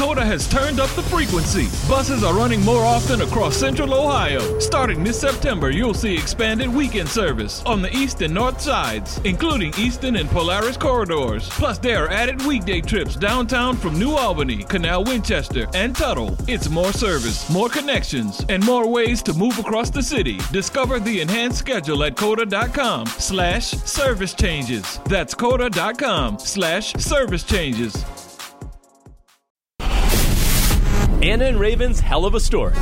Coda has turned up the frequency. Buses are running more often across Central Ohio. Starting this September, you'll see expanded weekend service on the east and north sides, including Easton and Polaris corridors. Plus, there are added weekday trips downtown from New Albany, Canal Winchester, and Tuttle. It's more service, more connections, and more ways to move across the city. Discover the enhanced schedule at coda.com/service changes. That's coda.com/service changes. Anna and Raven's Hell of a Story.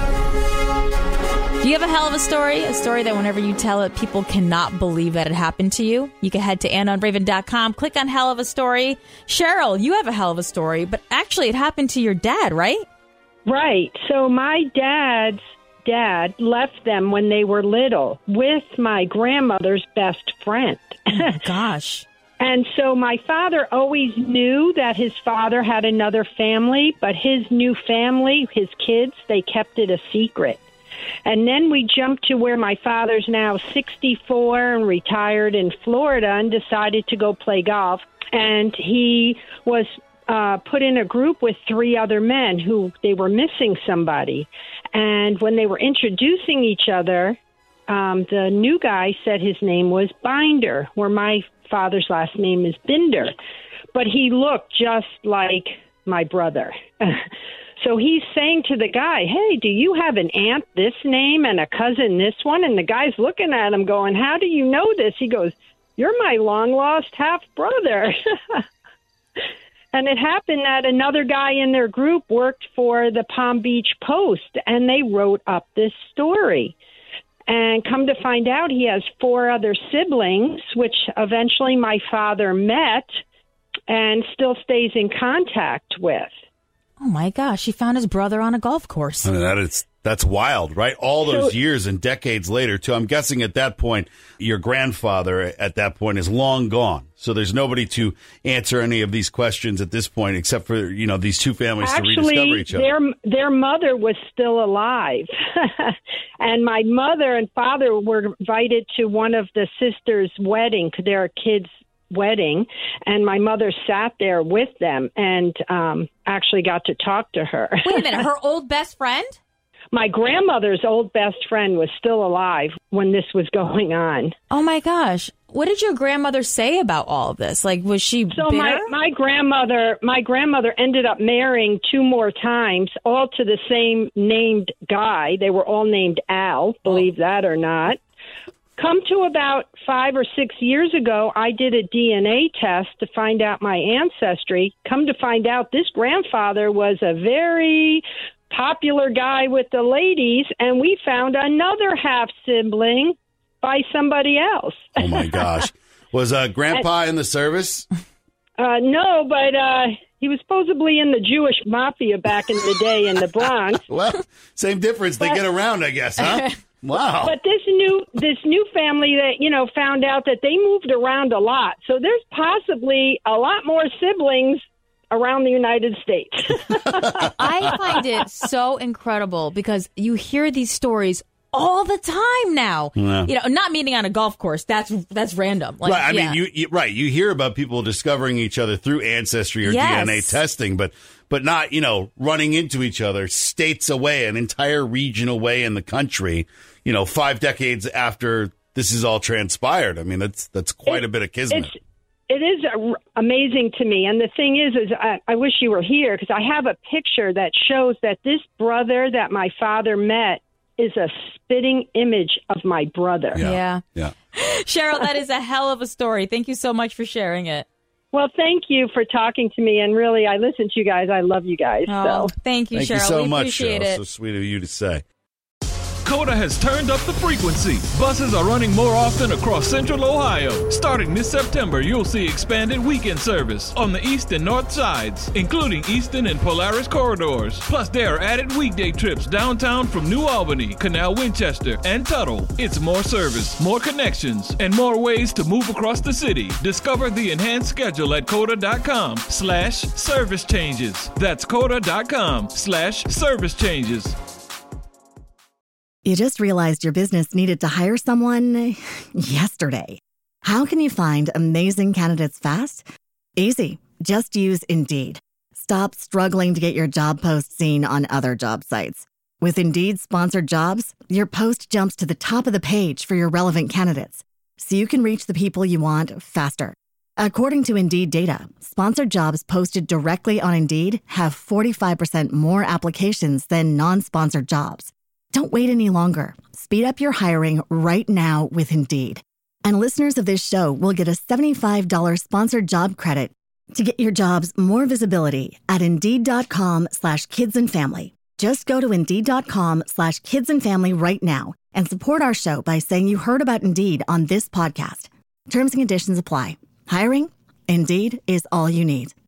Do you have a hell of a story? A story that whenever you tell it, people cannot believe that it happened to you? You can head to AnnaandRaven.com, click on Hell of a Story. Cheryl, you have a hell of a story, but actually it happened to your dad, right? Right. So my dad's dad left them when they were little with my grandmother's best friend. Oh, gosh. And so my father always knew that his father had another family, but his new family, his kids, they kept it a secret. And then we jumped to where my father's now 64 and retired in Florida and decided to go play golf. And he was put in a group with 3 other men who they were missing somebody. And when they were introducing each other, the new guy said his name was Binder, where my father's last name is Binder, but he looked just like my brother. So he's saying to the guy, hey, do you have an aunt this name and a cousin this one? And the guy's looking at him going, how do you know this? He goes, you're my long-lost half-brother. And it happened that another guy in their group worked for the Palm Beach Post, and they wrote up this story. And come to find out, he has 4 other siblings, which eventually my father met and still stays in contact with. Oh, my gosh. He found his brother on a golf course. I mean, that's wild, right? All those years and decades later, too. I'm guessing at that point, your grandfather at that point is long gone. So there's nobody to answer any of these questions at this point, except for, these 2 families to rediscover each other. Their mother was still alive. And my mother and father were invited to one of the sisters' wedding, their kids' wedding. And my mother sat there with them and actually got to talk to her. Wait a minute, her old best friend? My grandmother's old best friend was still alive when this was going on. Oh, my gosh. What did your grandmother say about all of this? Like, was she bitter? my grandmother ended up marrying 2 more times, all to the same named guy. They were all named Al, believe that or not. Come to about 5 or 6 years ago, I did a DNA test to find out my ancestry. Come to find out, this grandfather was a very popular guy with the ladies, and we found another half-sibling by somebody else. Oh, my gosh. Was Grandpa in the service? No, but he was supposedly in the Jewish mafia back in the day in the Bronx. Well, same difference. They get around, I guess, huh? Wow. But this new family that, found out that they moved around a lot. So there's possibly a lot more siblings around the United States. I find it so incredible because you hear these stories all the time now. Yeah. Not meeting on a golf course. That's random. Like, right. I mean, you hear about people discovering each other through ancestry or DNA testing, but not, running into each other states away, an entire region away in the country, 5 decades after this is all transpired. I mean, that's quite a bit of kismet. It is amazing to me. And the thing is I wish you were here because I have a picture that shows that this brother that my father met is a spitting image of my brother. Yeah. Cheryl, that is a hell of a story. Thank you so much for sharing it. Well, thank you for talking to me. And really, I listen to you guys. I love you guys. Oh, thank you, Cheryl. Thank you so much, appreciate Cheryl. it. So sweet of you to say. Coda has turned up the frequency. Buses are running more often across Central Ohio. Starting this September, you'll see expanded weekend service on the east and north sides, including Easton and Polaris corridors. Plus, there are added weekday trips downtown from New Albany, Canal Winchester, and Tuttle. It's more service, more connections, and more ways to move across the city. Discover the enhanced schedule at coda.com/service changes. That's coda.com/service changes. You just realized your business needed to hire someone yesterday. How can you find amazing candidates fast? Easy. Just use Indeed. Stop struggling to get your job post seen on other job sites. With Indeed Sponsored Jobs, your post jumps to the top of the page for your relevant candidates, so you can reach the people you want faster. According to Indeed data, sponsored jobs posted directly on Indeed have 45% more applications than non-sponsored jobs. Don't wait any longer. Speed up your hiring right now with Indeed. And listeners of this show will get a $75 sponsored job credit to get your jobs more visibility at Indeed.com/kidsandfamily. Just go to Indeed.com/kidsandfamily right now and support our show by saying you heard about Indeed on this podcast. Terms and conditions apply. Hiring? Indeed is all you need.